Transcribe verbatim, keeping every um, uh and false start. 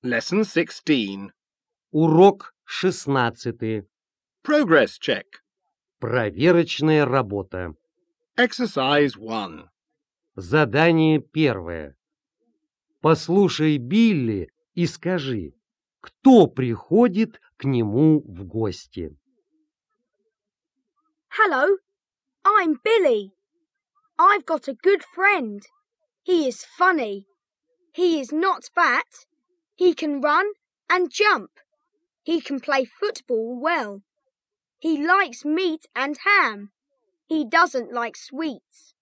Lesson sixteen. Урок шестнадцатый. Progress check. Проверочная работа. Exercise one. Задание первое. Послушай Билли и скажи, кто приходит к нему в гости. Hello, I'm Billy. I've got a good friend. He is funny. He is not fat. He can run and jump. He can play football well. He likes meat and ham. He doesn't like sweets.